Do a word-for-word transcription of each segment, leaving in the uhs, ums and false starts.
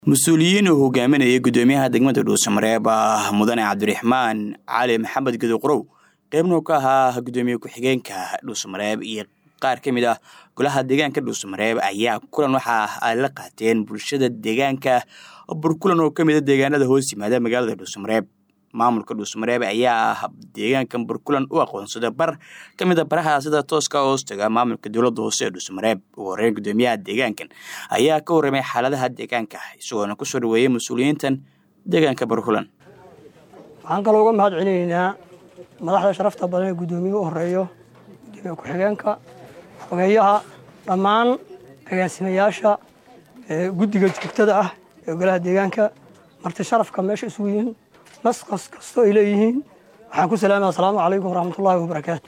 مسؤولين hogaaminaya gudoomiyaha degmada Dhuusamareeb mudane Cabdiraxmaan Cali Maxamed Gaduqrow qaybna ka ahaa gudoomiye ku xigeenka Dhuusamareeb iyo qaar kamid ah golaha deegaanka Dhuusamareeb ayaa kulan waxa ay la qaateen bulshada deegaanka burkulan oo kamid ah deegaanada hoos yimaada magaalada Dhuusamareeb maamulka Dhuusamareeb ayaa deegaankan burkulan u aqoonsaday bar kamid ah baraha sida tooska hoos taga maamulka dawladda hoose ee Dhuusamareeb oo reer gudoomiyaha deegaankan ayaa ka warramay xaaladaha deegaanka isagoo ku soo dhaweeyay mas'uuliyiintan deegaanka burkulan waxaan kaloo uga mahad celinaynaa madaxda sharafta badan ee gudoomiyaha u horeeyo gudoomiyaha ku xigeenka xogeeyaha dhammaan agaasimayaasha guddiga joogtada ah ee golaha deegaanka marti sharafka meesha isugu yihiin nasqas kasto ay leeyihiin waxaan ku salaamay assalaamu calaykum waraxmatullaahi wabarakaatu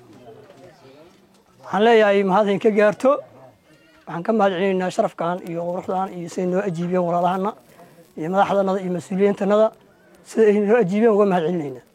waxaan leeyahay mahadin ka gaarto waxaan ka mahad celinaynaa sharafkan iyo quruxdan iyo sida noo ajiibeen walaalahana iyo madaxdanada iyo mas'uuliyiintanada sida ay noo ajiibeen uga mahad celinaynaa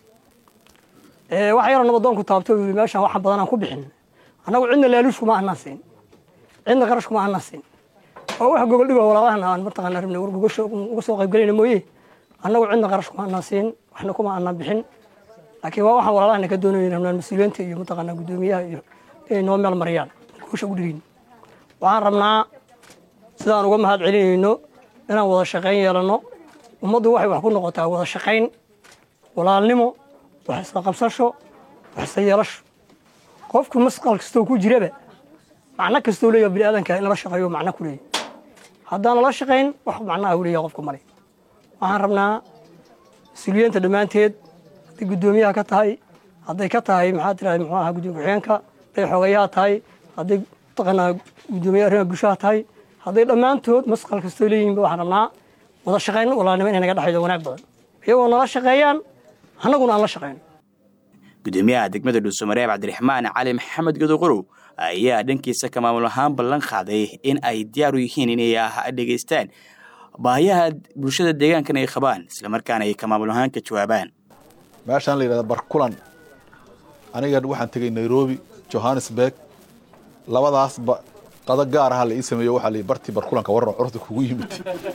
ee waxa yar nabadoonku taabto meeshan wax badan aan ku bixin anagu cidna laalush kuma aanasiin cidna qarash kuma aanasiin oo wax gobol dhigo walaalahana aan martaqaan arrin war gogosho uga soo qayb galayna mooyee anagu cidna qarash kuma aanasiin waxna kuma aanan bixin laakiin waa waxaan walaalahana ka doonaynaa mas'uuliyiinta iyo martaqaan gudoomiyaha iyo ee noo meel mariyaan gogosho u dhigin waxaan rabnaa sidaan uga mahad celinayno inaan wada shaqeyn yeelano ummaddu waxay wax ku noqotaa wada shaqeyn walaalnimo wax isla qabsasho wax isla yeelasho qofku masqal kastoo ku jiraba macna kastoo leeyahay bini'aadanka in la shaqeeyo macna ku leeyahay haddaan la shaqeyn wax macna u leeyahay qofku male waxaan rabnaa mas'uuliyiinta dhamaanteed haddii gudoomiyaha ka tahay hadday ka tahay maxaa tiraahdaa muxuu ahaa gudoomiye ku-xigeenka hadday xogeeyaha tahay hadday taqanaa gudoomiye arrimaha bulshada tahay hadday dhammaantood masqal kastoo leeyihiinba waxaan rabnaa wada shaqeyn walaalnimo inay naga dhexaydo wanaag badan iyagoo nala shaqeeyaan annaguna aan la shaqeyno gudoomiyaha degmada Dhuusamareeb Cabdiraxmaan Cali Maxamed Gaduqrow ayaa dhankiisa ka maamul ahaan ballan qaaday in ay diyaar u yihiin inay dhageystaan baahiyaha bulshada deegaankan ay qabaan isla markaana ay ka maamul ahaan ka jawaabaan meeshaan la yiraahdo barkulan aniga waxaan tagay Nairobi Johannesburg labadaas ba qada gaar ah la ii sameeyo waxa la barti barkulanka waran ururta kugu yimid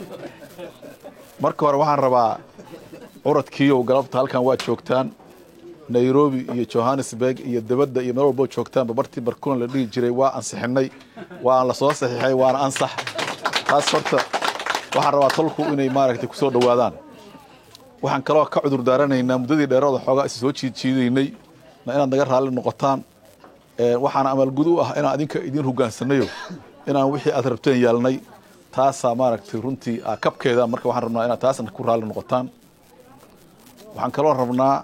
marka hore waxaan rabaa ururkiyo galabta halkan waa joogtaan Nairobi iyo Johannesburg iyo dabadda iyo meel walba joogtaan barti barkulan la dhigi jiray waa ansixinay waa la soo saxiixay waa ansax taas horta waxaan rabaa tolku inay maaragtay ku soo dhawaadaan waxaan kaloo ka cudur daaranaynaa muddadii dheerada xoogaa is soo jiijiidaynay inaad naga raali noqotaan ee waxaan amal gud u ah inaan idinka idin hogaansanayo inaan wixii aad rabteen yeelnay taasa maaragtay runtii ah kabkeeda marka waxaan rabnaa inaad taasna ku raali noqotaan waxaan kaloo rabnaa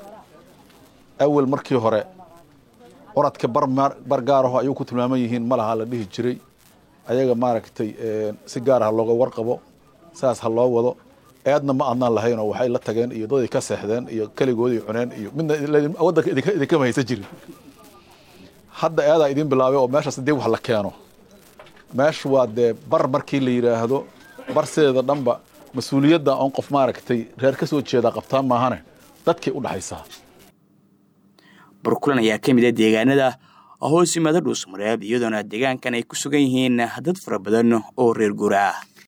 awal markii hore oradka bar bar gaar ah ayuu ku tilmaaman yihiin malaha la dhihi jiray ayaga maaragtay si gaar ah looga warqabo saas ha loo wado eedna ma adnaan lahayn oo waxay la tageen iyo dadii ka seexdeen iyo kaligoodii cuneen iyo midna wadanka idinka ma haysan jirin hadda eedaa idin bilaabay oo meeshaas dib wax la keeno meeshu waa de bar markii la yiraahdo bar sideeda dhanba mas'uuliyadda on qof maaragtay reer ka soo jeeda qabtaan maahane dadkii u dhaxaysa burkulan ayaa kamid ah deegaanada hoos yimaada Dhuusamareeb iyadoona deegaankan ay ku sugan yihiin dad fara badan oo reer guuraa